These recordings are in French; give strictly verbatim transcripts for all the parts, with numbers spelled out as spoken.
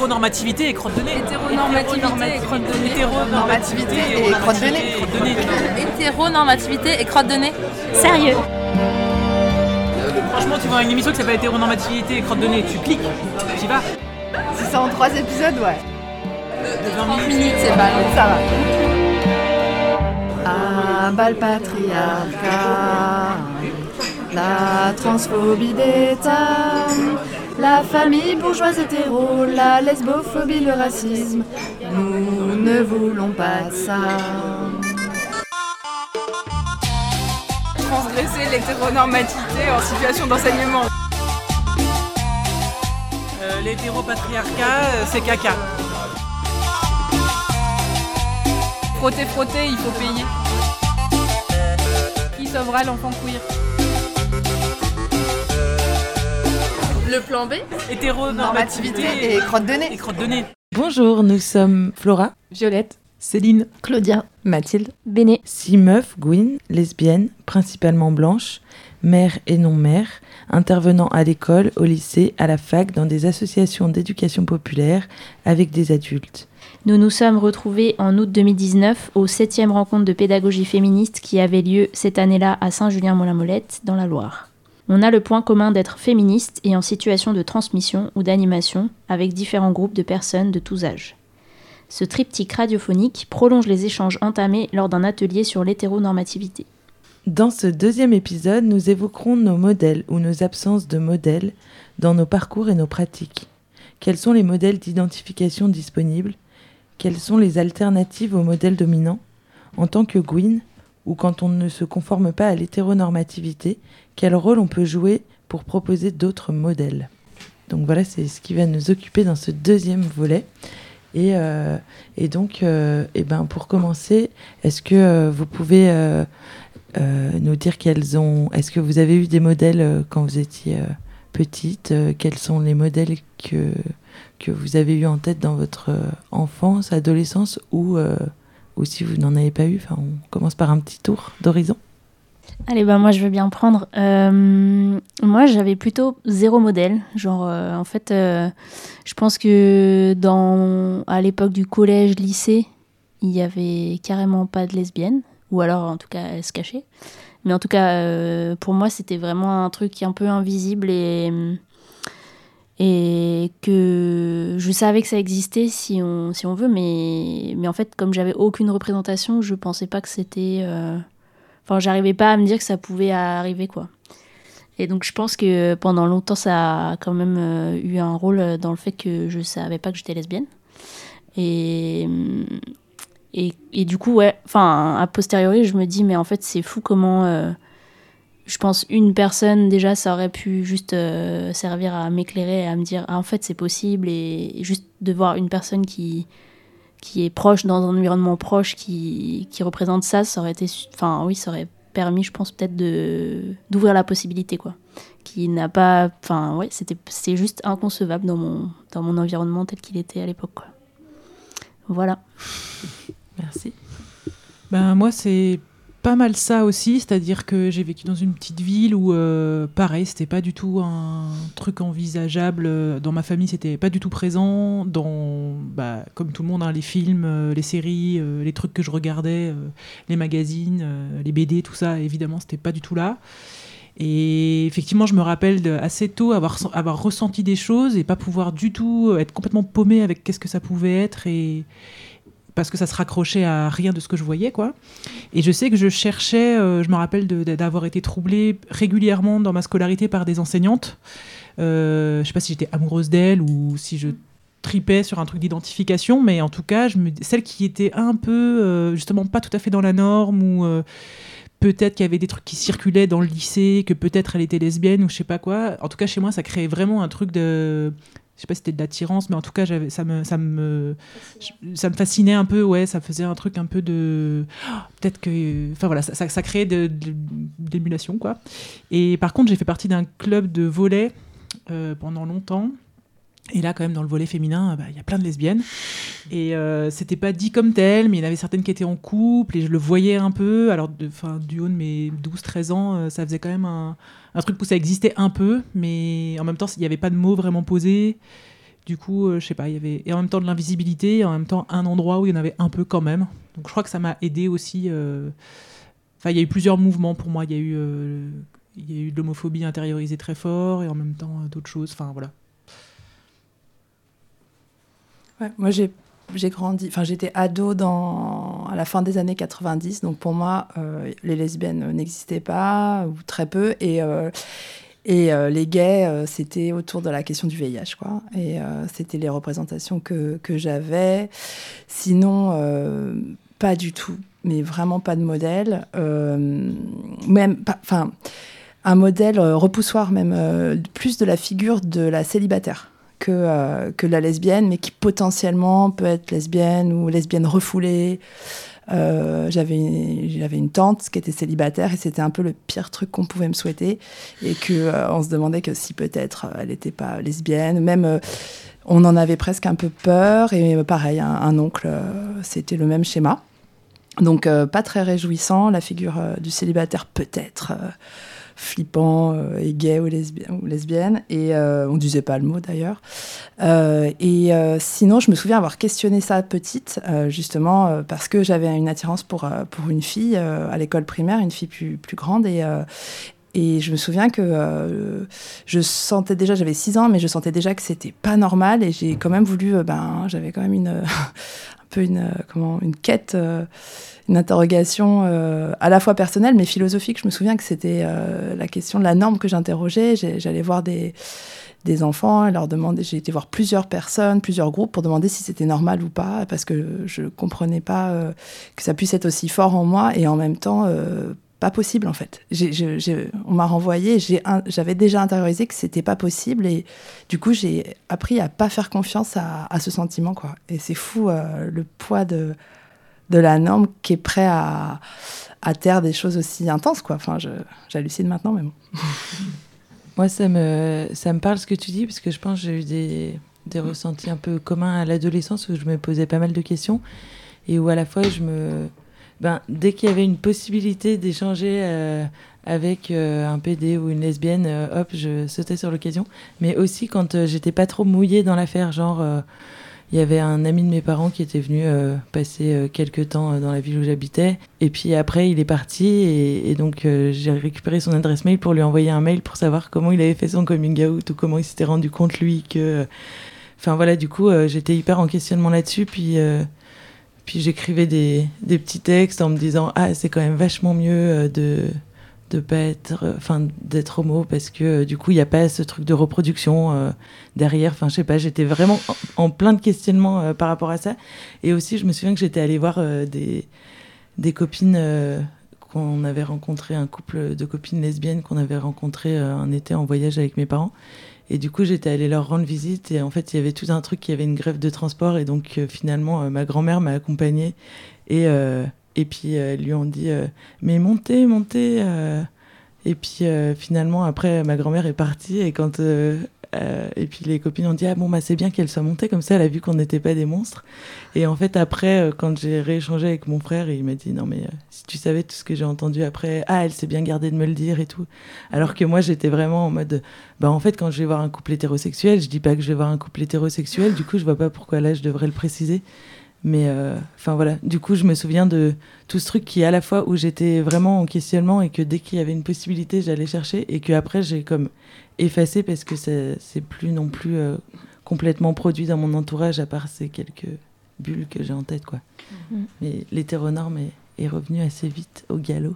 Hétéronormativité et crotte de nez. Hétéronormativité et crotte de nez. Hétéronormativité et crotte de nez. Hétéronormativité et crotte de nez. Sérieux. Franchement, tu vois une émission qui s'appelle Hétéronormativité et crotte de nez, tu cliques, tu y vas. Si c'est en trois épisodes, ouais. De trente minutes, c'est pas long. Ça va. Ah, bah le patriarcat, la transphobie d'État, la famille bourgeoise hétéro, la lesbophobie, le racisme, nous ne voulons pas de ça. Transgresser l'hétéronormativité en situation d'enseignement. Euh, L'hétéropatriarcat, euh, c'est caca. Frotter, frotter, il faut payer. Qui sauvera l'enfant queer? Le plan B? Hétéronormativité Et crotte de et nez. crotte de nez. Bonjour, nous sommes Flora, Violette. Céline, Claudia. Mathilde, Béné. six meufs, Gwyn, lesbiennes, principalement blanches, mères et non-mères, intervenant à l'école, au lycée, à la fac, dans des associations d'éducation populaire avec des adultes. Nous nous sommes retrouvés en août deux mille dix-neuf aux septième rencontre de pédagogie féministe qui avait lieu cette année-là à Saint-Julien-Molin-Molette, dans la Loire. On a le point commun d'être féministe et en situation de transmission ou d'animation avec différents groupes de personnes de tous âges. Ce triptyque radiophonique prolonge les échanges entamés lors d'un atelier sur l'hétéronormativité. Dans ce deuxième épisode, nous évoquerons nos modèles ou nos absences de modèles dans nos parcours et nos pratiques. Quels sont les modèles d'identification disponibles ? Quelles sont les alternatives aux modèles dominants ? En tant que Gwyn, ou quand on ne se conforme pas à l'hétéronormativité, quel rôle on peut jouer pour proposer d'autres modèles ? Donc voilà, c'est ce qui va nous occuper dans ce deuxième volet. Et, euh, et donc, euh, et ben pour commencer, est-ce que euh, vous pouvez euh, euh, nous dire quels ont... Est-ce que vous avez eu des modèles euh, quand vous étiez euh, petite euh, Quels sont les modèles que... que vous avez eu en tête dans votre euh, enfance, adolescence, ou, euh, ou si vous n'en avez pas eu, enfin, on commence par un petit tour d'horizon. Allez, bah moi je veux bien prendre. Euh, moi j'avais plutôt zéro modèle. Genre, euh, en fait, euh, je pense que dans, à l'époque du collège, lycée, il y avait carrément pas de lesbiennes, ou alors en tout cas elles se cachaient. Mais en tout cas, euh, pour moi c'était vraiment un truc un peu invisible et. Et que je savais que ça existait si on, si on veut, mais, mais en fait, comme j'avais aucune représentation, je pensais pas que c'était... Euh... Enfin, j'arrivais pas à me dire que ça pouvait arriver, quoi. Et donc, je pense que pendant longtemps, ça a quand même euh, eu un rôle dans le fait que je savais pas que j'étais lesbienne. Et, et, et du coup, ouais, enfin, a posteriori, je me dis, mais en fait, c'est fou comment... Euh, je pense une personne déjà ça aurait pu juste euh, servir à m'éclairer et à me dire ah, en fait c'est possible, et, et juste de voir une personne qui qui est proche dans un environnement proche qui qui représente ça, ça aurait été enfin oui ça aurait permis je pense peut-être de d'ouvrir la possibilité quoi, qui n'a pas enfin ouais c'était c'est juste inconcevable dans mon dans mon environnement tel qu'il était à l'époque quoi. Voilà. Merci. Ben moi c'est pas mal ça aussi, c'est-à-dire que j'ai vécu dans une petite ville où euh, pareil, c'était pas du tout un truc envisageable. Dans ma famille, c'était pas du tout présent. Dans, bah, comme tout le monde, hein, les films, euh, les séries, euh, les trucs que je regardais, euh, les magazines, euh, les B D, tout ça, évidemment, c'était pas du tout là. Et effectivement, je me rappelle de, assez tôt avoir, avoir ressenti des choses et pas pouvoir du tout être complètement paumée avec qu'est-ce que ça pouvait être et parce que ça se raccrochait à rien de ce que je voyais, quoi. Et je sais que je cherchais, euh, je me rappelle de, de, d'avoir été troublée régulièrement dans ma scolarité par des enseignantes. Euh, je ne sais pas si j'étais amoureuse d'elles ou si je tripais sur un truc d'identification, mais en tout cas, je me, celle qui était un peu, euh, justement, pas tout à fait dans la norme, ou euh, peut-être qu'il y avait des trucs qui circulaient dans le lycée, que peut-être elle était lesbienne ou je ne sais pas quoi. En tout cas, chez moi, ça créait vraiment un truc de... Je sais pas si c'était de l'attirance, mais en tout cas, j'avais, ça, me, ça, me, ça me fascinait un peu, ouais, ça faisait un truc un peu de... Oh, peut-être que... Enfin voilà, ça, ça, ça créait de, de, d'émulation, quoi. Et par contre, j'ai fait partie d'un club de volley euh, pendant longtemps. Et là, quand même, dans le volley féminin, bah, y a plein de lesbiennes. Et euh, c'était pas dit comme tel, mais il y en avait certaines qui étaient en couple, et je le voyais un peu. Alors, de, du haut de mes douze treize ans, euh, ça faisait quand même un, un truc où ça existait un peu, mais en même temps, il n'y avait pas de mots vraiment posés. Du coup, euh, je sais pas, il y avait et en même temps de l'invisibilité, et en même temps un endroit où il y en avait un peu quand même. Donc je crois que ça m'a aidé aussi. euh, Enfin, il y a eu plusieurs mouvements pour moi. Il y a eu, euh, il y a eu de l'homophobie intériorisée très fort et en même temps euh, d'autres choses. Enfin voilà. Ouais, moi, j'ai, j'ai grandi, enfin, j'étais ado dans, à la fin des années quatre-vingt-dix, donc pour moi, euh, les lesbiennes n'existaient pas, ou très peu, et, euh, et euh, les gays, euh, c'était autour de la question du V I H, quoi. Et euh, c'était les représentations que, que j'avais. Sinon, euh, pas du tout, mais vraiment pas de modèle. Euh, même, enfin, un modèle euh, repoussoir, même, euh, plus de la figure de la célibataire. Que, euh, que la lesbienne, mais qui potentiellement peut être lesbienne ou lesbienne refoulée. Euh, j'avais, une, j'avais une tante qui était célibataire et c'était un peu le pire truc qu'on pouvait me souhaiter. Et qu'on euh, se demandait que si peut-être euh, elle n'était pas lesbienne. Même, euh, on en avait presque un peu peur. Et euh, pareil, un, un oncle, euh, c'était le même schéma. Donc, euh, pas très réjouissant, la figure euh, du célibataire peut-être... Euh, flippant euh, et gay ou, lesbi- ou lesbienne, et euh, on disait pas le mot d'ailleurs. Euh, et euh, sinon, je me souviens avoir questionné ça petite, euh, justement euh, parce que j'avais une attirance pour, euh, pour une fille euh, à l'école primaire, une fille plus, plus grande, et, euh, et je me souviens que euh, je sentais déjà, j'avais six ans, mais je sentais déjà que c'était pas normal, et j'ai quand même voulu, euh, ben, j'avais quand même une, un peu une, euh, comment, une quête... Euh, une interrogation euh, à la fois personnelle mais philosophique. Je me souviens que c'était euh, la question de la norme que j'interrogeais. J'ai, j'allais voir des, des enfants et leur demander, j'ai été voir plusieurs personnes, plusieurs groupes pour demander si c'était normal ou pas, parce que je ne comprenais pas euh, que ça puisse être aussi fort en moi et en même temps euh, pas possible en fait. J'ai, j'ai, j'ai, on m'a renvoyé, j'ai un, j'avais déjà intériorisé que c'était pas possible et du coup j'ai appris à pas faire confiance à, à ce sentiment, quoi. Et c'est fou euh, le poids de de la norme qui est prêt à, à taire des choses aussi intenses, quoi. Enfin, je, j'hallucine maintenant, mais bon. Moi, ça me, ça me parle ce que tu dis, parce que je pense que j'ai eu des, des ressentis un peu communs à l'adolescence où je me posais pas mal de questions et où à la fois, je me... Ben, dès qu'il y avait une possibilité d'échanger euh, avec euh, un P D ou une lesbienne, euh, hop, je sautais sur l'occasion. Mais aussi quand euh, j'étais pas trop mouillée dans l'affaire, genre... Euh, il y avait un ami de mes parents qui était venu euh, passer euh, quelques temps euh, dans la ville où j'habitais. Et puis après, il est parti. Et, et donc, euh, j'ai récupéré son adresse mail pour lui envoyer un mail pour savoir comment il avait fait son coming out ou comment il s'était rendu compte, lui, que... Enfin, euh, voilà, du coup, euh, j'étais hyper en questionnement là-dessus. Puis, euh, puis j'écrivais des, des petits textes en me disant « Ah, c'est quand même vachement mieux euh, de... de pas être, enfin d'être homo parce que euh, du coup il y a pas ce truc de reproduction euh, derrière, enfin je sais pas, j'étais vraiment en, en plein de questionnements euh, par rapport à ça. Et aussi je me souviens que j'étais allée voir euh, des des copines euh, qu'on avait rencontré, un couple de copines lesbiennes qu'on avait rencontré euh, un été en voyage avec mes parents, et du coup j'étais allée leur rendre visite et en fait il y avait tout un truc, il y avait une grève de transport et donc euh, finalement euh, ma grand-mère m'a accompagnée et euh, Et puis, euh, lui ont dit euh, « Mais montez, montez euh. !» Et puis, euh, finalement, après, ma grand-mère est partie. Et, quand, euh, euh, et puis, les copines ont dit « Ah bon, bah, c'est bien qu'elle soit montée. Comme ça, elle a vu qu'on n'était pas des monstres. » Et en fait, après, euh, quand j'ai rééchangé avec mon frère, il m'a dit « Non, mais euh, si tu savais tout ce que j'ai entendu après, ah, elle s'est bien gardée de me le dire et tout. » Alors que moi, j'étais vraiment en mode « Bah, en fait, quand je vais voir un couple hétérosexuel, je dis pas que je vais voir un couple hétérosexuel. Du coup, je vois pas pourquoi là, je devrais le préciser. » Mais enfin euh, voilà, du coup je me souviens de tout ce truc qui à la fois où j'étais vraiment en questionnement et que dès qu'il y avait une possibilité j'allais chercher et que après j'ai comme effacé parce que c'est, c'est plus non plus euh, complètement produit dans mon entourage à part ces quelques bulles que j'ai en tête, quoi. Mmh. Mais l'hétéronorme est, est revenu assez vite au galop.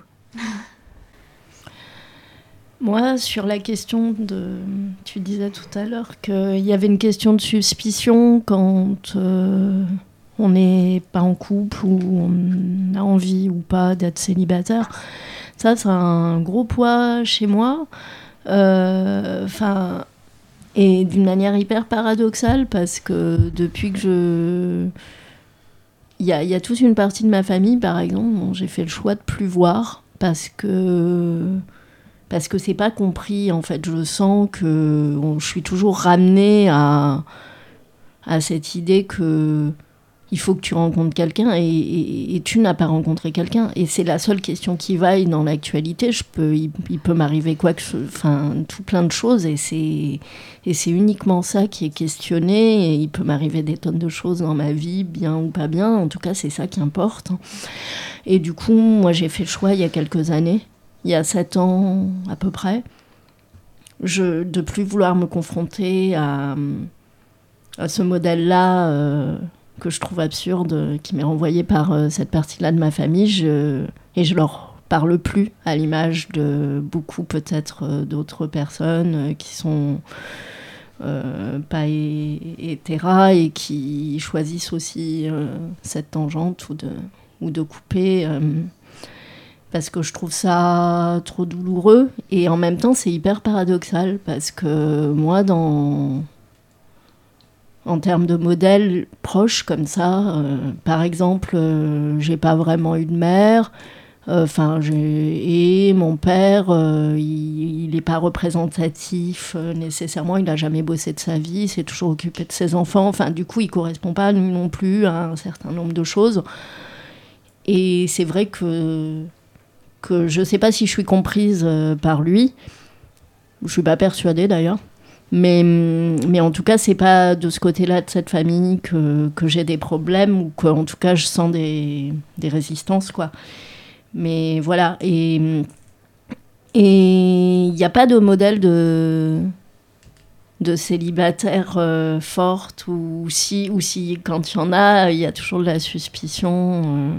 Moi, sur la question de... Tu disais tout à l'heure qu'il y avait une question de suspicion quand... Euh... on n'est pas en couple ou on a envie ou pas d'être célibataire. Ça, c'est un gros poids chez moi. Euh, et d'une manière hyper paradoxale parce que depuis que je... Il y a, y a toute une partie de ma famille, par exemple, dont j'ai fait le choix de plus voir parce que... Parce que c'est pas compris, en fait. Je sens que on, je suis toujours ramenée à, à cette idée que... il faut que tu rencontres quelqu'un et, et, et tu n'as pas rencontré quelqu'un. Et c'est la seule question qui vaille dans l'actualité. Je peux, il, il peut m'arriver quoi que, enfin, tout plein de choses et c'est, et c'est uniquement ça qui est questionné. Et il peut m'arriver des tonnes de choses dans ma vie, bien ou pas bien. En tout cas, c'est ça qui importe. Et du coup, moi, j'ai fait le choix il y a quelques années, il y a sept ans à peu près, je, de plus vouloir me confronter à, à ce modèle-là. Euh, que je trouve absurde, qui m'est renvoyé par euh, cette partie-là de ma famille, je, et je leur parle plus, à l'image de beaucoup peut-être euh, d'autres personnes euh, qui sont euh, pas é- hétéras et qui choisissent aussi euh, cette tangente ou de, ou de couper, euh, parce que je trouve ça trop douloureux, et en même temps c'est hyper paradoxal, parce que moi, dans... En termes de modèles proches comme ça, euh, par exemple, euh, j'ai pas vraiment eu de mère, enfin, euh, et mon père, euh, il n'est pas représentatif euh, nécessairement, il n'a jamais bossé de sa vie, il s'est toujours occupé de ses enfants, enfin, du coup, il correspond pas lui non plus à un certain nombre de choses. Et c'est vrai que, que je sais pas si je suis comprise euh, par lui, je suis pas persuadée d'ailleurs. Mais, mais en tout cas, c'est pas de ce côté-là de cette famille que, que j'ai des problèmes ou qu'en tout cas je sens des, des résistances, quoi. Mais voilà. Et il n'y a pas de modèle de, de célibataire euh, forte, ou si, ou si quand il y en a, il y a toujours de la suspicion euh,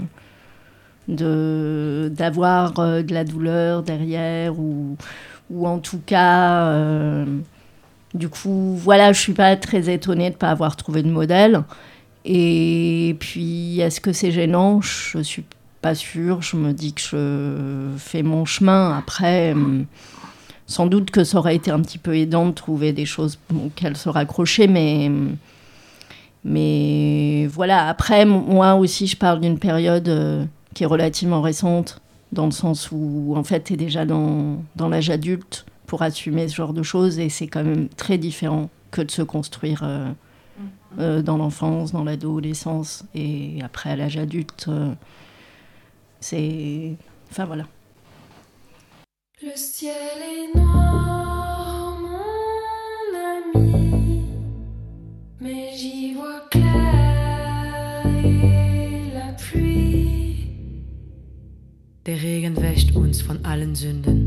de, d'avoir euh, de la douleur derrière, ou, ou en tout cas. Euh, Du coup, voilà, je suis pas très étonnée de pas avoir trouvé de modèle. Et puis, est-ce que c'est gênant ? Je suis pas sûre. Je me dis que je fais mon chemin. Après, sans doute que ça aurait été un petit peu aidant de trouver des choses auxquelles se raccrocher, mais... Mais voilà, après, moi aussi, je parle d'une période euh, qui est relativement récente, dans le sens où, en fait, t'es déjà dans, dans l'âge adulte pour assumer ce genre de choses, et c'est quand même très différent que de se construire euh, euh, dans l'enfance, dans l'adolescence, et après à l'âge adulte, euh, c'est... Enfin voilà. Le ciel est noir, mon ami, mais j'y vois clair et la pluie. Der Regen wäscht uns von allen Sünden.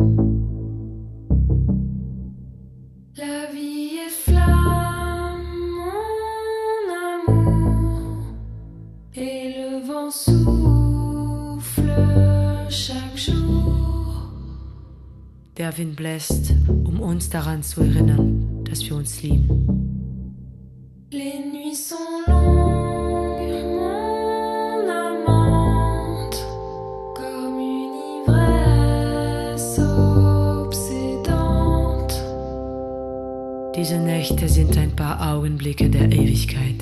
La vie est flamme, mon amour, et le vent souffle chaque jour. Der Wind bläst, um uns daran zu erinnern, dass wir uns lieben. Les nuits sont longues, mon amante, comme une ivresse obsédante. Diese Nächte sind ein paar Augenblicke der Ewigkeit.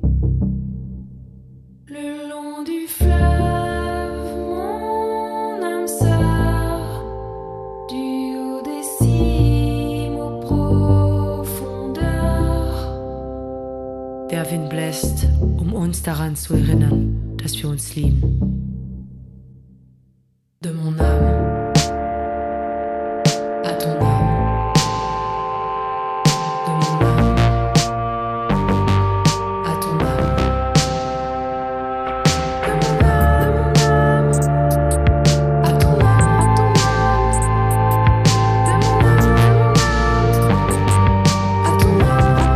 Le long du fleuve, mon âme sœur, du haut des cimes aux profondeurs. Der Wind bläst, um uns daran zu erinnern, dass wir uns lieben. De mon âme à ton âme. De mon âme à ton âme. De mon âme à ton âme. De mon âme à ton âme.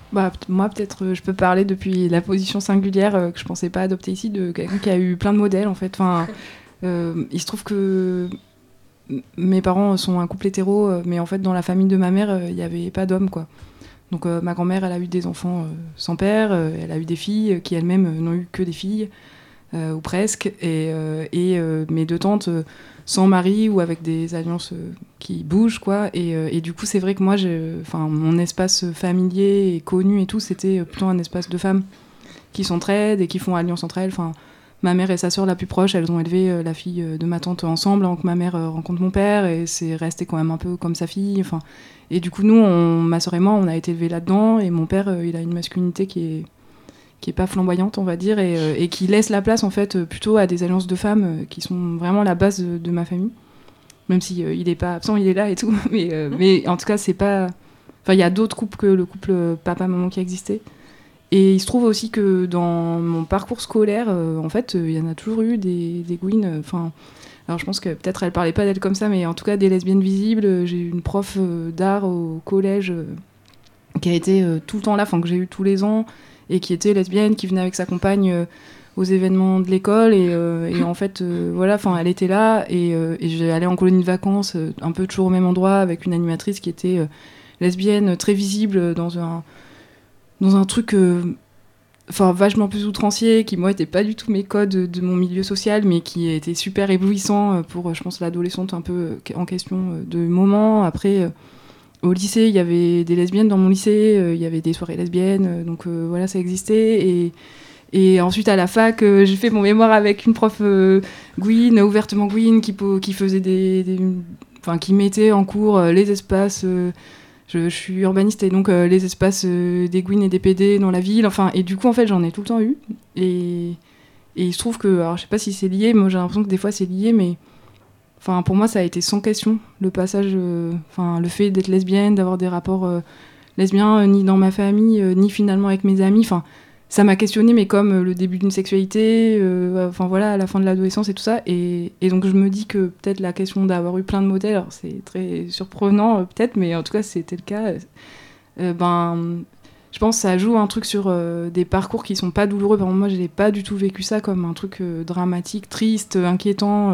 Bah, p- moi, peut-être, euh, je peux parler depuis la position singulière euh, que je pensais pas adopter ici, de quelqu'un qui a eu plein de modèles, en fait. Enfin, euh, il se trouve que m- mes parents sont un couple hétéro, euh, mais en fait, dans la famille de ma mère, euh, il n'y avait pas d'hommes, quoi. Donc, euh, ma grand-mère, elle a eu des enfants euh, sans père, euh, elle a eu des filles euh, qui elles-mêmes euh, n'ont eu que des filles, euh, ou presque, et, euh, et euh, mes deux tantes euh, sans mari ou avec des alliances euh, qui bougent, quoi. Et, euh, et du coup, c'est vrai que moi, j'ai, enfin, mon espace familier et connu et tout, c'était plutôt un espace de femmes qui s'entraident et qui font alliance entre elles. Enfin, ma mère et sa sœur la plus proche, elles ont élevé euh, la fille euh, de ma tante ensemble avant que ma mère euh, rencontre mon père, et c'est resté quand même un peu comme sa fille. Enfin, et du coup, nous, on, ma sœur et moi, on a été élevés là-dedans, et mon père, euh, il a une masculinité qui est qui est pas flamboyante, on va dire, et, euh, et qui laisse la place en fait euh, plutôt à des alliances de femmes euh, qui sont vraiment la base de, de ma famille. Même si euh, il est pas absent, il est là et tout, mais euh, mais en tout cas, c'est pas. Enfin, il y a d'autres couples que le couple euh, papa-maman qui a existé. Et il se trouve aussi que dans mon parcours scolaire, euh, en fait, euh, il y en a toujours eu des, des gouines. Enfin, alors je pense que peut-être elle parlait pas d'elle comme ça, mais en tout cas des lesbiennes visibles. J'ai eu une prof euh, d'art au collège euh, qui a été euh, tout le temps là, enfin que j'ai eu tous les ans, et qui était lesbienne, qui venait avec sa compagne euh, aux événements de l'école, et, euh, et en fait, euh, voilà, enfin elle était là, et, euh, et j'allais en colonie de vacances, euh, un peu toujours au même endroit, avec une animatrice qui était euh, lesbienne, très visible, dans un dans un truc euh, enfin vachement plus outrancier, qui moi était pas du tout mes codes de, de mon milieu social, mais qui était super éblouissant pour, je pense, l'adolescente un peu en question de moment. Après, euh, au lycée, il y avait des lesbiennes dans mon lycée, euh, il y avait des soirées lesbiennes, euh, donc euh, voilà, ça existait. Et, et ensuite, à la fac, euh, j'ai fait mon mémoire avec une prof euh, Gwyn, ouvertement Gwyn, qui, po- qui faisait des, des- enfin, qui mettait en cours euh, les espaces. euh, je, je suis urbaniste, et donc euh, les espaces euh, des Gwyn et des P D dans la ville. Enfin, et du coup, en fait, j'en ai tout le temps eu. Et, et il se trouve que, alors je sais pas si c'est lié, moi j'ai l'impression que des fois c'est lié, mais enfin, pour moi, ça a été sans question, le passage, euh, enfin, le fait d'être lesbienne, d'avoir des rapports euh, lesbiens, euh, ni dans ma famille, euh, ni finalement avec mes amis. Enfin, ça m'a questionné, mais comme euh, le début d'une sexualité, euh, enfin voilà, à la fin de l'adolescence et tout ça. Et, et donc, je me dis que peut-être la question d'avoir eu plein de modèles, alors c'est très surprenant, euh, peut-être, mais en tout cas, c'était le cas. Euh, ben, je pense que ça joue un truc sur euh, des parcours qui sont pas douloureux. Par exemple, moi, je n'ai pas du tout vécu ça comme un truc euh, dramatique, triste, inquiétant. Euh,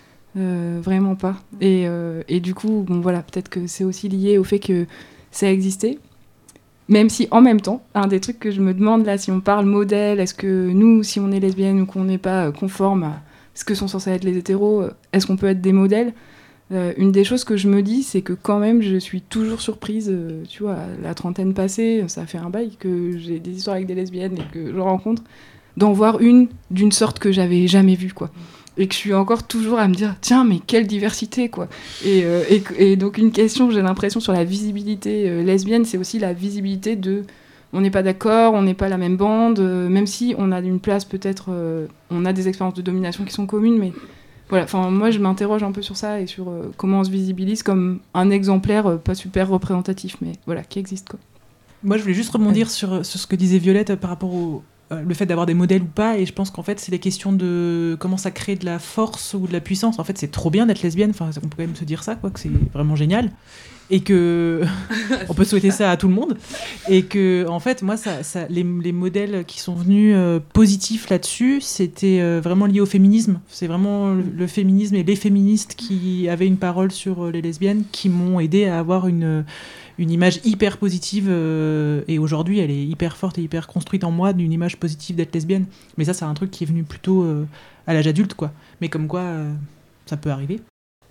Euh, vraiment pas. Et, euh, et du coup, bon voilà, peut-être que c'est aussi lié au fait que ça existait. Même si en même temps, un des trucs que je me demande là, si on parle modèle, est-ce que nous, si on est lesbienne ou qu'on n'est pas euh, conforme à ce que sont censés être les hétéros, euh, est-ce qu'on peut être des modèles ? Euh, une des choses que je me dis, c'est que quand même, je suis toujours surprise, euh, tu vois, à la trentaine passée, ça fait un bail que j'ai des histoires avec des lesbiennes et que je rencontre, d'en voir une d'une sorte que j'avais jamais vue, quoi. Et que je suis encore toujours à me dire, tiens, mais quelle diversité, quoi. Et, euh, et, et donc une question, j'ai l'impression, sur la visibilité euh, lesbienne, c'est aussi la visibilité de, on n'est pas d'accord, on n'est pas la même bande, euh, même si on a une place peut-être, euh, on a des expériences de domination qui sont communes, mais voilà, enfin moi je m'interroge un peu sur ça et sur euh, comment on se visibilise comme un exemplaire euh, pas super représentatif, mais voilà, qui existe, quoi. Moi, je voulais juste rebondir sur, sur ce que disait Violette par rapport au euh, le fait d'avoir des modèles ou pas, et je pense qu'en fait, c'est des questions de comment ça crée de la force ou de la puissance. En fait, c'est trop bien d'être lesbienne, enfin, on peut quand même se dire ça, quoi, que c'est vraiment génial, et que on peut souhaiter ça à tout le monde, et que, en fait, moi, ça, ça, les, les modèles qui sont venus euh, positifs là-dessus, c'était euh, vraiment lié au féminisme. C'est vraiment le, le féminisme et les féministes qui avaient une parole sur euh, les lesbiennes qui m'ont aidé à avoir une une image hyper positive, euh, et aujourd'hui elle est hyper forte et hyper construite en moi, d'une image positive d'être lesbienne. Mais ça, c'est un truc qui est venu plutôt euh, à l'âge adulte, quoi. Mais comme quoi, euh, ça peut arriver.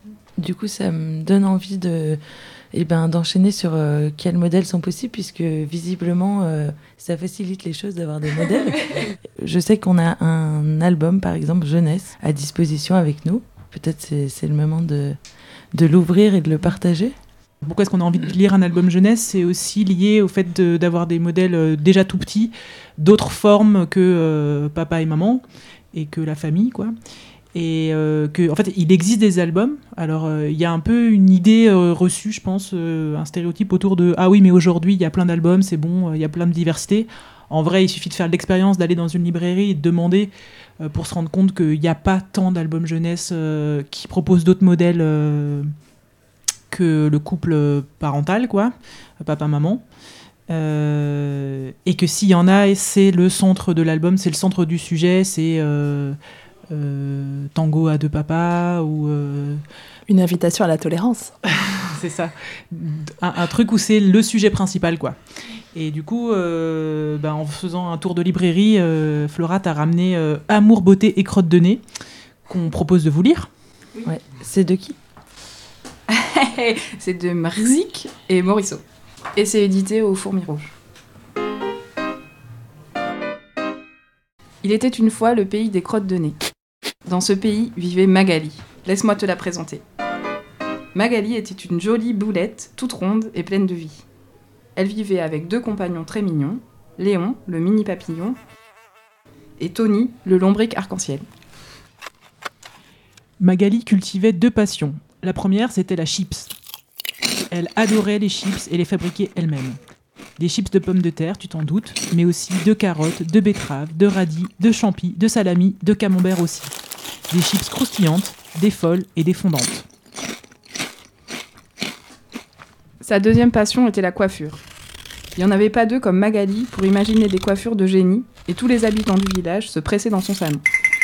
Du coup, ça me donne envie de, eh ben, d'enchaîner sur euh, quels modèles sont possibles, puisque visiblement, euh, ça facilite les choses d'avoir des modèles. Je sais qu'on a un album, par exemple, jeunesse, à disposition avec nous. Peut-être c'est, c'est le moment de, de l'ouvrir et de le partager. Pourquoi est-ce qu'on a envie de lire un album jeunesse ? C'est aussi lié au fait de, d'avoir des modèles euh, déjà tout petits, d'autres formes que euh, papa et maman, et que la famille, quoi. Et euh, que, en fait, il existe des albums. Alors, il euh, y a un peu une idée euh, reçue, je pense, euh, un stéréotype autour de « Ah oui, mais aujourd'hui, il y a plein d'albums, c'est bon, il euh, y a plein de diversité ». En vrai, il suffit de faire l'expérience d'aller dans une librairie et de demander euh, pour se rendre compte qu'il n'y a pas tant d'albums jeunesse euh, qui proposent d'autres modèles euh, que le couple parental, quoi, papa-maman. Euh, et que s'il y en a, c'est le centre de l'album, c'est le centre du sujet, c'est euh, euh, Tango à deux papas ou... Euh... Une invitation à la tolérance. C'est ça. Un, un truc où c'est le sujet principal, quoi. Et du coup, euh, bah, en faisant un tour de librairie, euh, Flora t'a ramené euh, Amour, beauté et crotte de nez, qu'on propose de vous lire. Ouais. C'est de qui? C'est de Mrzik et Morisseau. Et c'est édité au Fourmi Rouge. Il était une fois le pays des crottes de nez. Dans ce pays vivait Magali. Laisse-moi te la présenter. Magali était une jolie boulette, toute ronde et pleine de vie. Elle vivait avec deux compagnons très mignons, Léon, le mini papillon, et Tony, le lombric arc-en-ciel. Magali cultivait deux passions. La première, c'était la chips. Elle adorait les chips et les fabriquait elle-même. Des chips de pommes de terre, tu t'en doutes, mais aussi de carottes, de betteraves, de radis, de champis, de salami, de camembert aussi. Des chips croustillantes, des folles et des fondantes. Sa deuxième passion était la coiffure. Il n'y en avait pas deux comme Magali pour imaginer des coiffures de génie, et tous les habitants du village se pressaient dans son salon.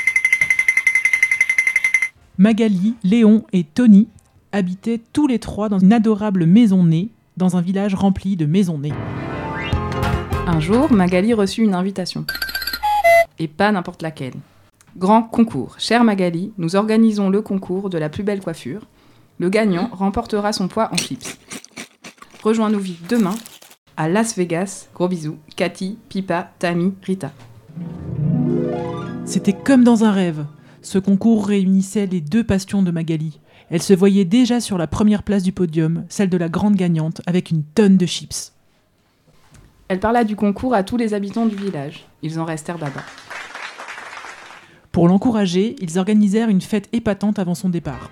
Magali, Léon et Tony habitaient tous les trois dans une adorable maison-née, dans un village rempli de maisons-nées. Un jour, Magali reçut une invitation. Et pas n'importe laquelle. Grand concours. Chère Magali, nous organisons le concours de la plus belle coiffure. Le gagnant remportera son poids en chips. Rejoins-nous vite demain à Las Vegas. Gros bisous. Cathy, Pipa, Tammy, Rita. C'était comme dans un rêve. Ce concours réunissait les deux passions de Magali. Elle se voyait déjà sur la première place du podium, celle de la grande gagnante, avec une tonne de chips. Elle parla du concours à tous les habitants du village. Ils en restèrent baba. Pour l'encourager, ils organisèrent une fête épatante avant son départ.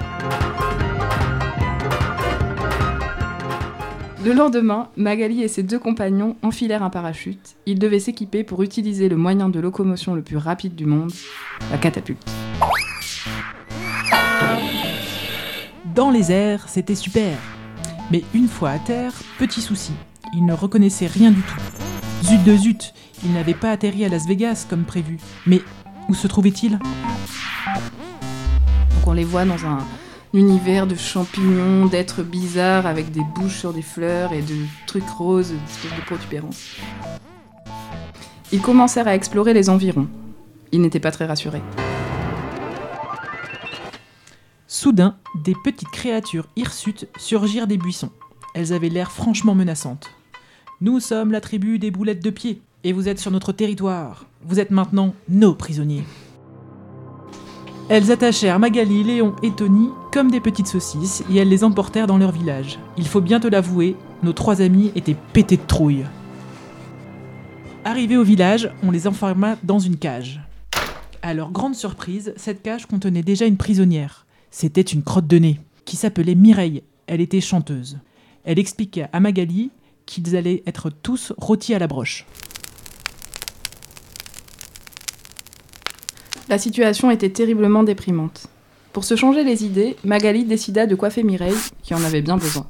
Le lendemain, Magali et ses deux compagnons enfilèrent un parachute. Ils devaient s'équiper pour utiliser le moyen de locomotion le plus rapide du monde, la catapulte. Dans les airs, c'était super. Mais une fois à terre, petit souci, ils ne reconnaissaient rien du tout. Zut de zut, ils n'avaient pas atterri à Las Vegas comme prévu. Mais où se trouvaient-ils ? Donc on les voit dans un univers de champignons, d'êtres bizarres avec des bouches sur des fleurs et de trucs roses, d'espèces de protubérances. Ils commencèrent à explorer les environs. Ils n'étaient pas très rassurés. Soudain, des petites créatures hirsutes surgirent des buissons. Elles avaient l'air franchement menaçantes. « Nous sommes la tribu des boulettes de pied, et vous êtes sur notre territoire. Vous êtes maintenant nos prisonniers. » Elles attachèrent Magali, Léon et Tony comme des petites saucisses, et elles les emportèrent dans leur village. Il faut bien te l'avouer, nos trois amis étaient pétés de trouille. Arrivés au village, on les enferma dans une cage. À leur grande surprise, cette cage contenait déjà une prisonnière. C'était une crotte de nez, qui s'appelait Mireille. Elle était chanteuse. Elle expliqua à Magali qu'ils allaient être tous rôtis à la broche. La situation était terriblement déprimante. Pour se changer les idées, Magali décida de coiffer Mireille, qui en avait bien besoin.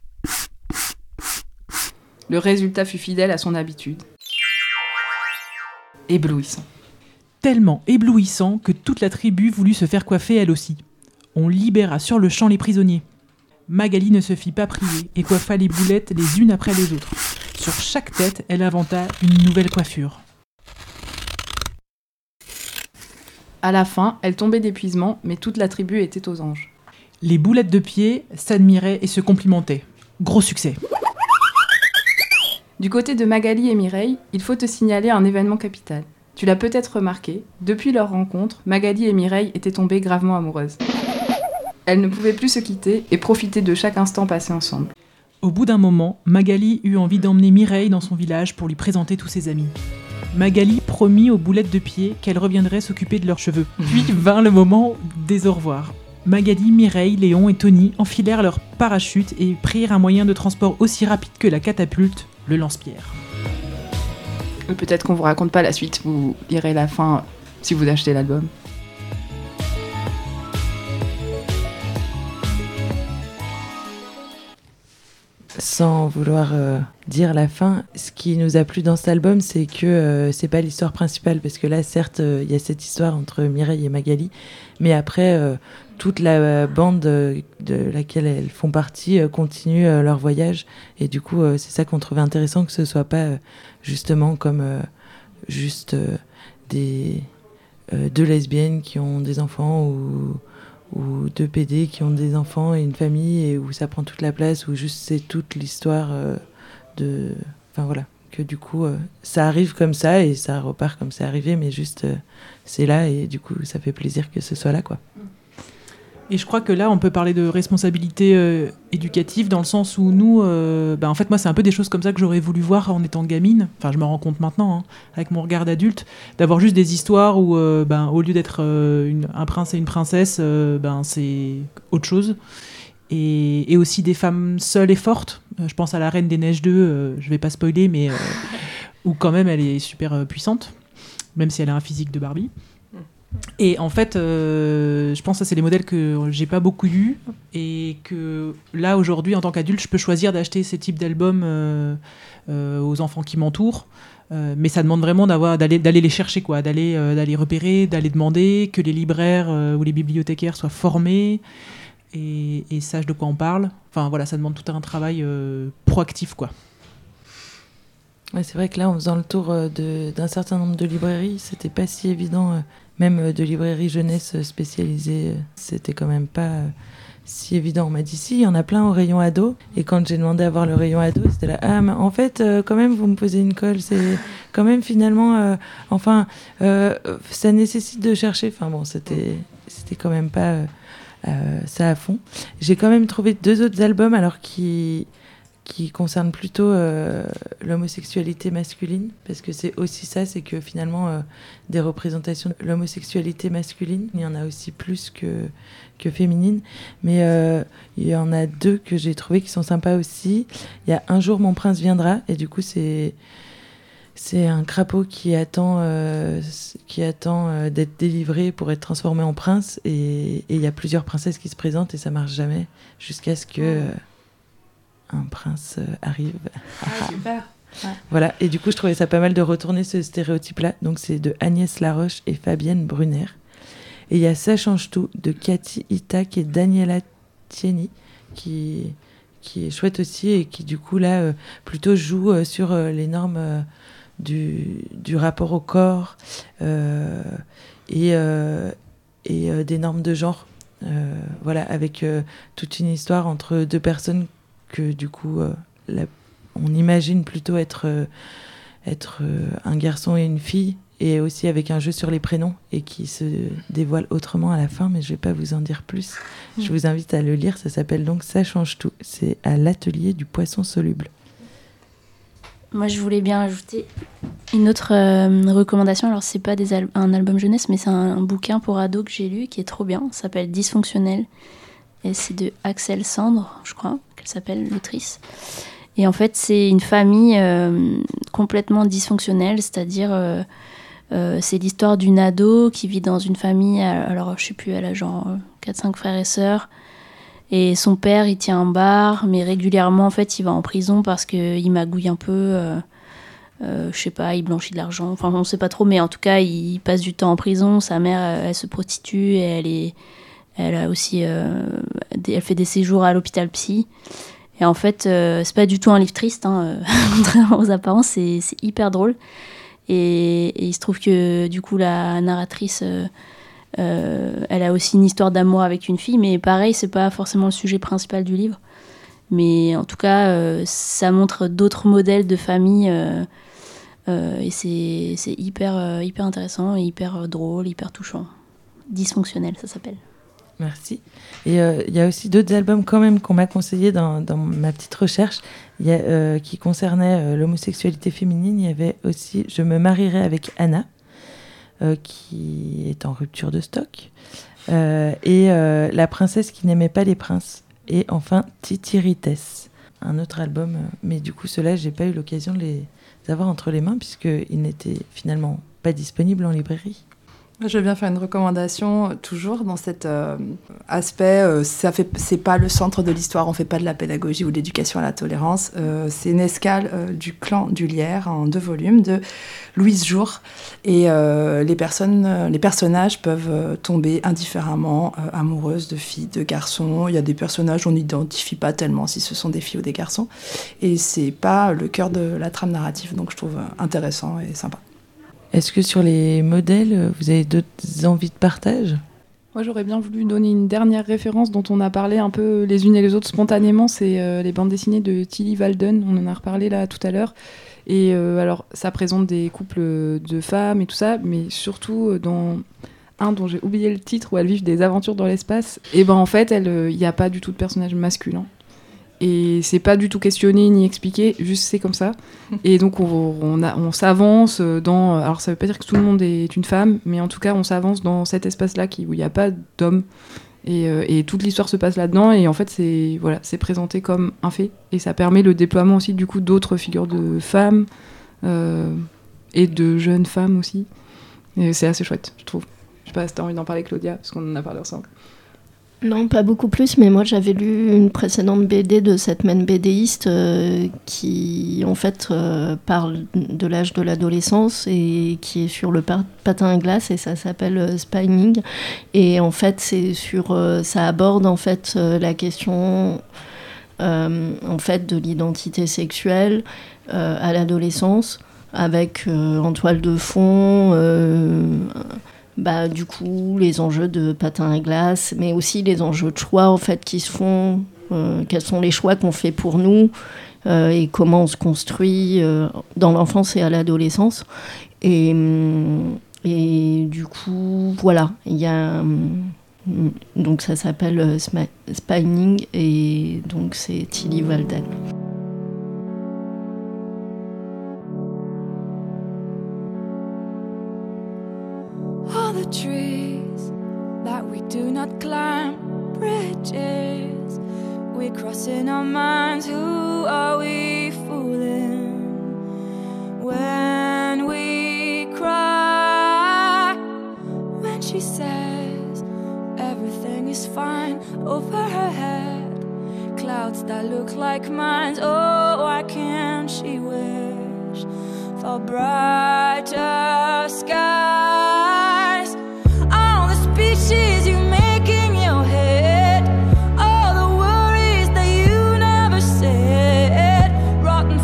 Le résultat fut fidèle à son habitude. Éblouissant. Tellement éblouissant que toute la tribu voulut se faire coiffer elle aussi. On libéra sur le champ les prisonniers. Magali ne se fit pas prier et coiffa les boulettes les unes après les autres. Sur chaque tête, elle inventa une nouvelle coiffure. À la fin, elle tombait d'épuisement, mais toute la tribu était aux anges. Les boulettes de pied s'admiraient et se complimentaient. Gros succès. Du côté de Magali et Mireille, il faut te signaler un événement capital. Tu l'as peut-être remarqué, depuis leur rencontre, Magali et Mireille étaient tombées gravement amoureuses. Elles ne pouvaient plus se quitter et profiter de chaque instant passé ensemble. Au bout d'un moment, Magali eut envie d'emmener Mireille dans son village pour lui présenter tous ses amis. Magali promit aux boulettes de pied qu'elle reviendrait s'occuper de leurs cheveux. Puis vint le moment des au revoir. Magali, Mireille, Léon et Tony enfilèrent leur parachute et prirent un moyen de transport aussi rapide que la catapulte, le lance-pierre. Peut-être qu'on vous raconte pas la suite, vous lirez la fin si vous achetez l'album. sans vouloir euh, dire la fin, ce qui nous a plu dans cet album, c'est que euh, c'est pas l'histoire principale, parce que là, certes, il euh, y a cette histoire entre Mireille et Magali, mais après, euh, toute la euh, bande euh, de laquelle elles font partie euh, continue euh, leur voyage, et du coup, euh, c'est ça qu'on trouvait intéressant, que ce soit pas euh, justement comme euh, juste euh, des euh, deux lesbiennes qui ont des enfants ou ou deux P D qui ont des enfants et une famille, et où ça prend toute la place, où juste c'est toute l'histoire euh, de... Enfin voilà, que du coup, euh, ça arrive comme ça et ça repart comme c'est arrivé, mais juste euh, c'est là, et du coup, ça fait plaisir que ce soit là, quoi. Et je crois que là, on peut parler de responsabilité euh, éducative, dans le sens où nous, euh, bah, en fait, moi, c'est un peu des choses comme ça que j'aurais voulu voir en étant gamine. Enfin, je me rends compte maintenant, hein, avec mon regard d'adulte, d'avoir juste des histoires où, euh, ben, au lieu d'être euh, une, un prince et une princesse, euh, ben, c'est autre chose. Et, et aussi des femmes seules et fortes. Euh, je pense à la Reine des Neiges deux, euh, je vais pas spoiler, mais euh, où quand même elle est super euh, puissante, même si elle a un physique de Barbie. Et en fait, euh, je pense que ça, c'est des modèles que j'ai pas beaucoup eus, et que là, aujourd'hui, en tant qu'adulte, je peux choisir d'acheter ces types d'albums euh, euh, aux enfants qui m'entourent. Euh, mais ça demande vraiment d'avoir, d'aller, d'aller les chercher, quoi, d'aller, euh, d'aller repérer, d'aller demander, que les libraires euh, ou les bibliothécaires soient formés et, et sachent de quoi on parle. Enfin, voilà, ça demande tout un travail euh, proactif, quoi. Ouais, c'est vrai que là, en faisant le tour euh, de, d'un certain nombre de librairies, c'était pas si évident. Euh, même euh, de librairies jeunesse spécialisées, euh, c'était quand même pas euh, si évident. On m'a dit si, il y en a plein au rayon ado. Et quand j'ai demandé à voir le rayon ado, c'était là, ah, mais en fait, euh, quand même, vous me posez une colle. C'est quand même finalement, euh, enfin, euh, ça nécessite de chercher. Enfin bon, c'était, c'était quand même pas euh, euh, ça à fond. J'ai quand même trouvé deux autres albums, alors qui qui concerne plutôt euh, l'homosexualité masculine, parce que c'est aussi ça, c'est que finalement euh, des représentations de l'homosexualité masculine, il y en a aussi plus que, que féminine, mais euh, il y en a deux que j'ai trouvé qui sont sympas aussi. Il y a Un jour mon prince viendra, et du coup c'est c'est un crapaud qui attend euh, qui attend euh, d'être délivré pour être transformé en prince, et il y a plusieurs princesses qui se présentent et ça marche jamais, jusqu'à ce que euh, un prince euh, arrive. Ah, super. Ouais. Voilà, et du coup je trouvais ça pas mal de retourner ce stéréotype-là. Donc c'est de Agnès Laroche et Fabienne Brunner. Et il y a Ça change tout de Cathy Itac et Daniela Tieni, qui, qui est chouette aussi, et qui du coup là euh, plutôt joue euh, sur euh, les normes euh, du, du rapport au corps euh, et, euh, et euh, des normes de genre. Euh, voilà, avec euh, toute une histoire entre deux personnes que du coup euh, la, on imagine plutôt être, euh, être euh, un garçon et une fille, et aussi avec un jeu sur les prénoms, et qui se dévoile autrement à la fin, mais je vais pas vous en dire plus. Mmh. Je vous invite à le lire, ça s'appelle donc Ça change tout, c'est à l'atelier du poisson soluble. Moi je voulais bien ajouter une autre euh, recommandation, alors c'est pas des al- un album jeunesse, mais c'est un, un bouquin pour ados que j'ai lu qui est trop bien, ça s'appelle Dysfonctionnel. Et c'est de Axel Sandre, je crois, qu'elle s'appelle, l'autrice. Et en fait, c'est une famille euh, complètement dysfonctionnelle, c'est-à-dire, euh, euh, c'est l'histoire d'une ado qui vit dans une famille, alors je sais plus, elle a genre quatre cinq frères et sœurs, et son père, il tient un bar, mais régulièrement, en fait, il va en prison parce qu'il magouille un peu, euh, euh, je sais pas, il blanchit de l'argent, enfin, on sait pas trop, mais en tout cas, il passe du temps en prison, sa mère, elle, elle se prostitue, et elle est... Elle a aussi, euh, des, elle fait des séjours à l'hôpital psy. Et en fait, euh, c'est pas du tout un livre triste, hein, contrairement aux apparences, c'est, c'est hyper drôle. Et, et il se trouve que du coup, la narratrice, euh, euh, elle a aussi une histoire d'amour avec une fille, mais pareil, c'est pas forcément le sujet principal du livre. Mais en tout cas, euh, ça montre d'autres modèles de famille, euh, euh, et c'est, c'est hyper, euh, hyper intéressant, et hyper drôle, hyper touchant. Dysfonctionnel, ça s'appelle. Merci. Et il euh, y a aussi d'autres albums quand même qu'on m'a conseillé dans, dans ma petite recherche, y a, euh, qui concernaient euh, l'homosexualité féminine. Il y avait aussi Je me marierai avec Anna, euh, qui est en rupture de stock, euh, et euh, La princesse qui n'aimait pas les princes, et enfin Titirites, un autre album. Mais du coup, ceux-là, j'ai pas eu l'occasion de les avoir entre les mains, puisqu'ils n'étaient finalement pas disponibles en librairie. Je vais bien faire une recommandation, euh, toujours dans cet euh, aspect. Euh, ça fait, c'est pas le centre de l'histoire, on fait pas de la pédagogie ou de l'éducation à la tolérance. Euh, c'est une escale euh, du clan du Lierre en deux volumes de Louise Jour. Et euh, les personnes, euh, les personnages peuvent euh, tomber indifféremment euh, amoureuses de filles, de garçons. Il y a des personnages on n'identifie pas tellement si ce sont des filles ou des garçons. Et c'est pas le cœur de la trame narrative, donc je trouve euh, intéressant et sympa. Est-ce que sur les modèles, vous avez d'autres envies de partage ? Moi, j'aurais bien voulu donner une dernière référence dont on a parlé un peu les unes et les autres spontanément. C'est euh, les bandes dessinées de Tilly Walden. On en a reparlé là tout à l'heure. Et euh, alors, ça présente des couples de femmes et tout ça, mais surtout dans un dont j'ai oublié le titre, où elles vivent des aventures dans l'espace. Et ben en fait, il n'y a pas du tout de personnage masculin. Et c'est pas du tout questionné ni expliqué, juste c'est comme ça. Et donc on, on, a, on s'avance dans... Alors ça veut pas dire que tout le monde est une femme, mais en tout cas on s'avance dans cet espace-là qui, où il n'y a pas d'hommes. Et, euh, et toute l'histoire se passe là-dedans. Et en fait c'est, voilà, c'est présenté comme un fait. Et ça permet le déploiement aussi du coup d'autres figures de femmes euh, et de jeunes femmes aussi. Et c'est assez chouette, je trouve. Je sais pas si t'as envie d'en parler, Claudia, parce qu'on en a parlé ensemble. Non, pas beaucoup plus, mais moi j'avais lu une précédente B D de cette même BDiste euh, qui en fait euh, parle de l'âge de l'adolescence et qui est sur le par- patin à glace, et ça s'appelle euh, Spining. Et en fait, c'est sur, euh, ça aborde en fait euh, la question euh, en fait de l'identité sexuelle euh, à l'adolescence, avec euh, en toile de fond. Euh, Bah, du coup, les enjeux de patin à glace, mais aussi les enjeux de choix en fait, qui se font, euh, quels sont les choix qu'on fait pour nous euh, et comment on se construit euh, dans l'enfance et à l'adolescence. Et, et du coup, voilà, il y a... Donc ça s'appelle euh, Spining et donc c'est Tilly Walden. All the trees that we do not climb, bridges we cross in our minds. Who are we fooling when we cry? When she says everything is fine over her head, clouds that look like mine. Oh, why can't she wish for brighter skies? All the speeches you make in your head, all the worries that you never said, rotten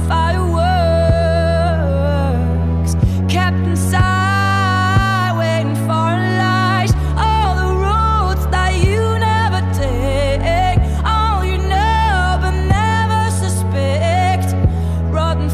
fireworks kept inside, waiting for a light. All the roads that you never take, all you know but never suspect, rotten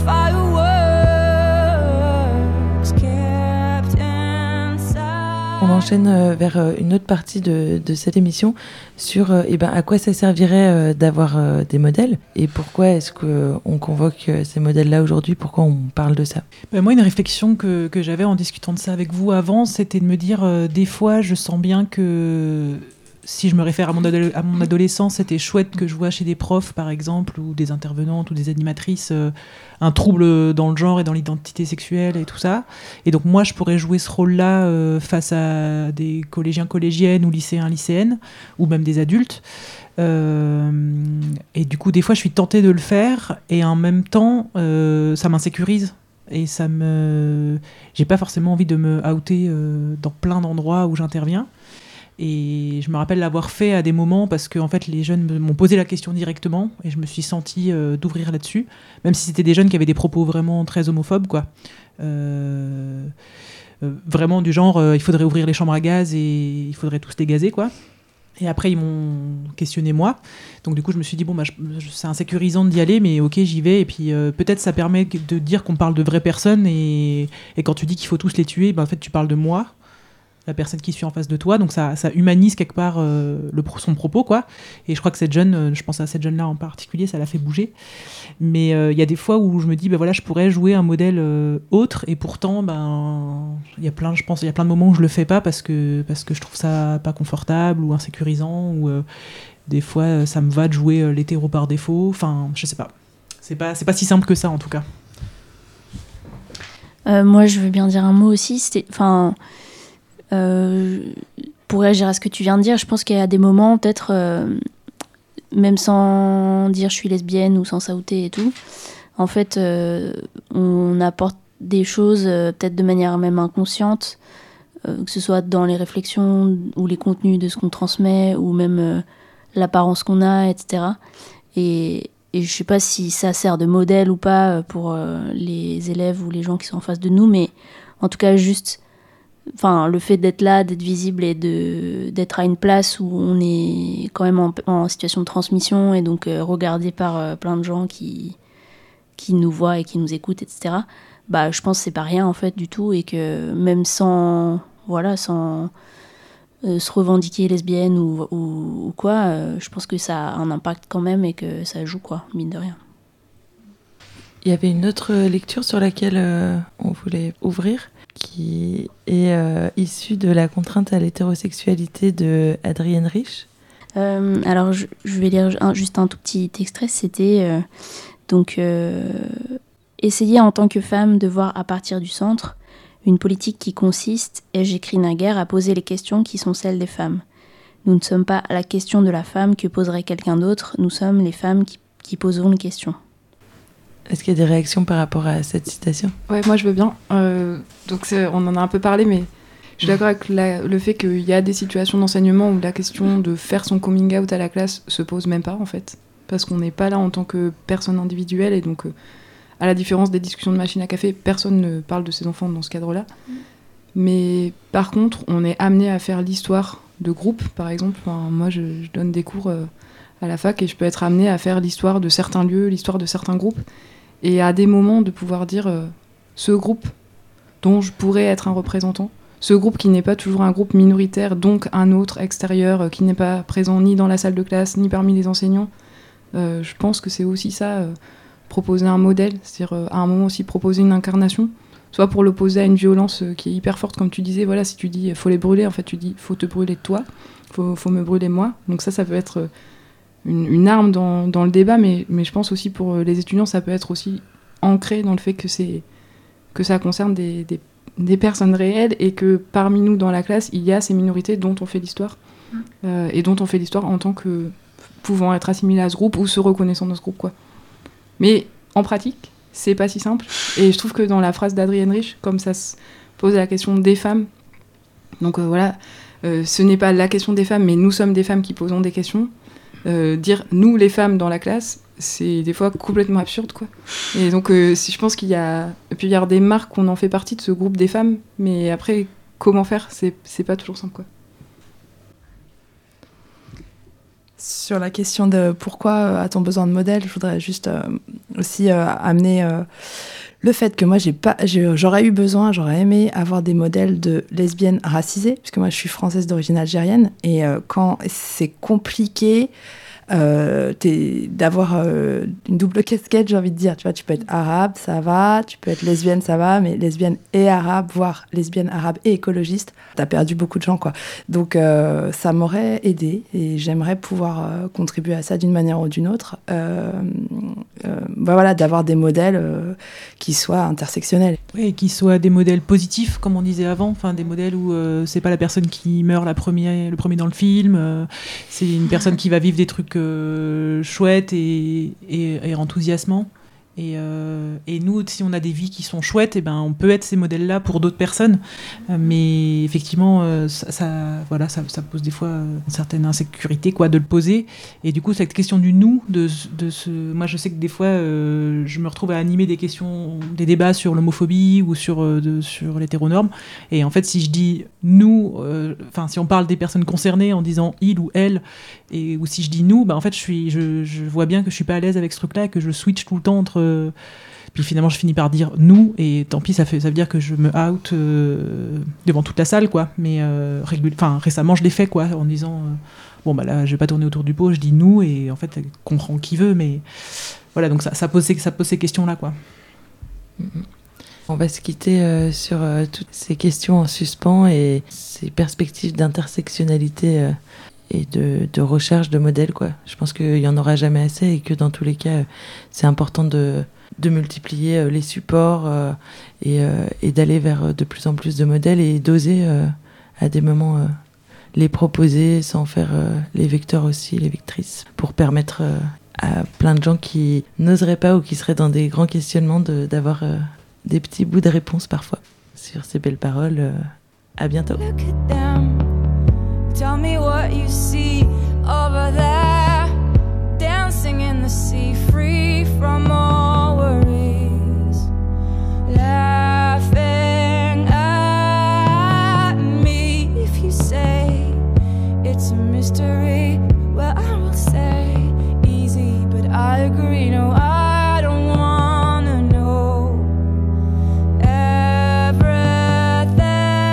fireworks kept inside. On enchaîne euh, vers euh, une autre partie de, de cette émission sur euh, eh ben, à quoi ça servirait euh, d'avoir euh, des modèles et pourquoi est-ce qu'on convoque euh, ces modèles-là aujourd'hui, pourquoi on parle de ça. Ben moi, une réflexion que, que j'avais en discutant de ça avec vous avant, c'était de me dire, euh, des fois, je sens bien que si je me réfère à mon, ado- à mon adolescence, c'était chouette que je vois chez des profs, par exemple, ou des intervenantes ou des animatrices, euh, un trouble dans le genre et dans l'identité sexuelle et tout ça. Et donc moi, je pourrais jouer ce rôle-là euh, face à des collégiens, collégiennes ou lycéens, lycéennes, ou même des adultes. Euh, et du coup, des fois, je suis tentée de le faire, et en même temps, euh, ça m'insécurise. Et ça me... j'ai pas forcément envie de me outer euh, dans plein d'endroits où j'interviens. Et je me rappelle l'avoir fait à des moments parce que en fait, les jeunes me- m'ont posé la question directement et je me suis sentie euh, d'ouvrir là-dessus, même si c'était des jeunes qui avaient des propos vraiment très homophobes, quoi. Euh, euh, vraiment du genre, euh, il faudrait ouvrir les chambres à gaz et il faudrait tous les gazer, quoi. Et après, ils m'ont questionné moi. Donc du coup, je me suis dit, bon, bah, je- je- c'est insécurisant d'y aller, mais ok, j'y vais. Et puis euh, peut-être ça permet de dire qu'on parle de vraies personnes. Et, et quand tu dis qu'il faut tous les tuer, bah, en fait, tu parles de moi, la personne qui suis en face de toi. Donc ça, ça humanise quelque part euh, le, pro- son propos, quoi. Et je crois que cette jeune, euh, je pense à cette jeune-là en particulier, ça l'a fait bouger. Mais il euh, y a des fois où je me dis, ben voilà, je pourrais jouer un modèle euh, autre, et pourtant, ben, il y a plein, je pense, il y a plein de moments où je le fais pas parce que parce que je trouve ça pas confortable ou insécurisant, ou euh, des fois euh, ça me va de jouer euh, l'hétéro par défaut. Enfin, je sais pas. C'est pas c'est pas si simple que ça en tout cas. Euh, moi, je veux bien dire un mot aussi. C'était, enfin, Euh, pour réagir à ce que tu viens de dire, je pense qu'il y a des moments, peut-être, euh, même sans dire je suis lesbienne ou sans s'outer et tout, en fait, euh, on apporte des choses, euh, peut-être de manière même inconsciente, euh, que ce soit dans les réflexions ou les contenus de ce qu'on transmet, ou même euh, l'apparence qu'on a, et cetera. Et, et je sais pas si ça sert de modèle ou pas pour euh, les élèves ou les gens qui sont en face de nous, mais en tout cas, juste... Enfin, le fait d'être là, d'être visible et de, d'être à une place où on est quand même en, en situation de transmission et donc euh, regardé par euh, plein de gens qui, qui nous voient et qui nous écoutent, et cetera. Bah, je pense que c'est pas rien en fait du tout et que même sans, voilà, sans euh, se revendiquer lesbienne ou, ou, ou quoi, euh, je pense que ça a un impact quand même et que ça joue quoi, mine de rien. Il y avait une autre lecture sur laquelle euh, on voulait ouvrir, qui est euh, issue de La contrainte à l'hétérosexualité de Adrienne Rich. Euh, alors, je, je vais lire un, juste un tout petit extrait. C'était euh, donc euh, essayer en tant que femme de voir à partir du centre une politique qui consiste, et j'écris naguère, à poser les questions qui sont celles des femmes. Nous ne sommes pas la question de la femme que poserait quelqu'un d'autre, nous sommes les femmes qui, qui posons une question. Est-ce qu'il y a des réactions par rapport à cette citation ? Ouais, moi je veux bien. Euh, donc c'est, on en a un peu parlé, mais je suis d'accord avec la, le fait qu'il y a des situations d'enseignement où la question de faire son coming out à la classe se pose même pas en fait, parce qu'on n'est pas là en tant que personne individuelle et donc euh, à la différence des discussions de machine à café, personne ne parle de ses enfants dans ce cadre-là. Mais par contre, on est amené à faire l'histoire de groupe, par exemple. Enfin, moi, je, je donne des cours euh, à la fac et je peux être amenée à faire l'histoire de certains lieux, l'histoire de certains groupes. Et à des moments de pouvoir dire euh, ce groupe dont je pourrais être un représentant, ce groupe qui n'est pas toujours un groupe minoritaire, donc un autre extérieur euh, qui n'est pas présent ni dans la salle de classe, ni parmi les enseignants. Euh, je pense que c'est aussi ça, euh, proposer un modèle, c'est-à-dire euh, à un moment aussi proposer une incarnation, soit pour l'opposer à une violence euh, qui est hyper forte, comme tu disais, voilà, si tu dis il faut les brûler, en fait tu dis faut te brûler toi, faut, faut me brûler moi. Donc ça, ça peut être... Euh, Une, une arme dans, dans le débat, mais, mais je pense aussi pour les étudiants, ça peut être aussi ancré dans le fait que, c'est, que ça concerne des, des, des personnes réelles et que parmi nous dans la classe, il y a ces minorités dont on fait l'histoire mmh. euh, et dont on fait l'histoire en tant que pouvant être assimilés à ce groupe ou se reconnaissant dans ce groupe, quoi. Mais en pratique, c'est pas si simple. Et je trouve que dans la phrase d'Adrienne Rich, comme ça se pose la question des femmes, donc euh, voilà, euh, ce n'est pas la question des femmes, mais nous sommes des femmes qui posons des questions. Euh, dire nous les femmes dans la classe, c'est des fois complètement absurde quoi. Et donc euh, si, je pense qu'il y a et puis il y a des marques qu'on en fait partie de ce groupe des femmes, mais après comment faire, c'est c'est pas toujours simple quoi. Sur la question de pourquoi a-t-on besoin de modèles, je voudrais juste euh, aussi euh, amener euh, le fait que moi j'ai pas, j'ai, j'aurais eu besoin, j'aurais aimé avoir des modèles de lesbiennes racisées, puisque moi je suis française d'origine algérienne, et euh, quand c'est compliqué euh, d'avoir euh, une double casquette, j'ai envie de dire, tu vois, tu peux être arabe, ça va, tu peux être lesbienne, ça va, mais lesbienne et arabe, voire lesbienne, arabe et écologiste, t'as perdu beaucoup de gens, quoi. Donc euh, ça m'aurait aidé, et j'aimerais pouvoir euh, contribuer à ça d'une manière ou d'une autre. Euh, euh, bah voilà, d'avoir des modèles euh, qui soient intersectionnels. Oui, qui soient des modèles positifs, comme on disait avant, enfin des modèles où euh, c'est pas la personne qui meurt la première, le premier dans le film, euh, c'est une personne qui va vivre des trucs euh, chouettes et, et, et enthousiasmants. Et, euh, et nous, si on a des vies qui sont chouettes, et ben, on peut être ces modèles-là pour d'autres personnes. Euh, mais effectivement, euh, ça, ça, voilà, ça, ça pose des fois euh, une certaine insécurité quoi, de le poser. Et du coup, cette question du « nous », de, de ce... moi je sais que des fois, euh, je me retrouve à animer des questions, des débats sur l'homophobie ou sur, euh, de, sur l'hétéronorme. Et en fait, si je dis « nous euh, », enfin, si on parle des personnes concernées en disant « il » ou « elle », et, ou si je dis « nous », ben, en fait, je, suis, je, je vois bien que je suis pas à l'aise avec ce truc-là et que je switch tout le temps entre... Euh, puis finalement je finis par dire nous et tant pis ça, fait, ça veut dire que je me out euh, devant toute la salle quoi, mais euh, régul- récemment je l'ai fait quoi en disant euh, bon bah là je vais pas tourner autour du pot, je dis nous et en fait comprend qui veut, mais voilà donc ça, ça, pose, ça pose ces questions là quoi. On va se quitter euh, sur euh, toutes ces questions en suspens et ces perspectives d'intersectionnalité euh, et de, de recherche de modèles, quoi. Je pense qu'il n'y en aura jamais assez et que dans tous les cas, c'est important de, de multiplier les supports euh, et, euh, et d'aller vers de plus en plus de modèles et d'oser euh, à des moments euh, les proposer sans faire euh, les vecteurs aussi, les vectrices, pour permettre euh, à plein de gens qui n'oseraient pas ou qui seraient dans des grands questionnements de, d'avoir euh, des petits bouts de réponse parfois. Sur ces belles paroles, euh, à bientôt. Look at them. Tell me what you see over there, dancing in the sea, free from all worries, laughing at me. If you say it's a mystery, well, I will say easy, but I agree. No, I don't wanna know everything.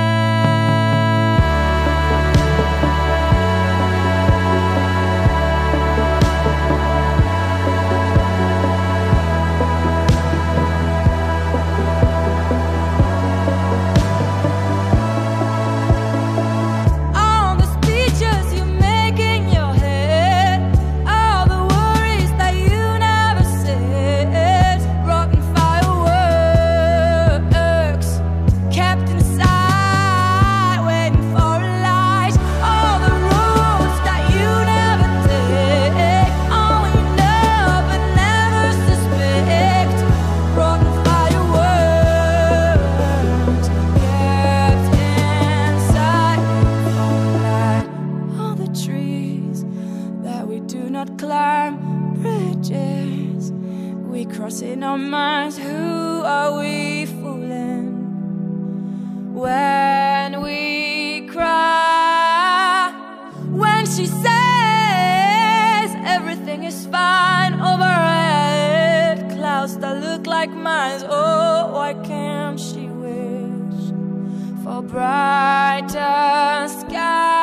All the speeches you make in your head, all the worries that you never said, rotten fireworks kept inside, waiting for a light. All the roads that you never take, all you know but never suspect, rotten fireworks kept inside. Like all the trees that we do not climb, bridges we cross in our minds. Who are we fooling when we cry? When she says everything is fine over her head, clouds that look like mine. Oh, why can't she wish for brighter skies?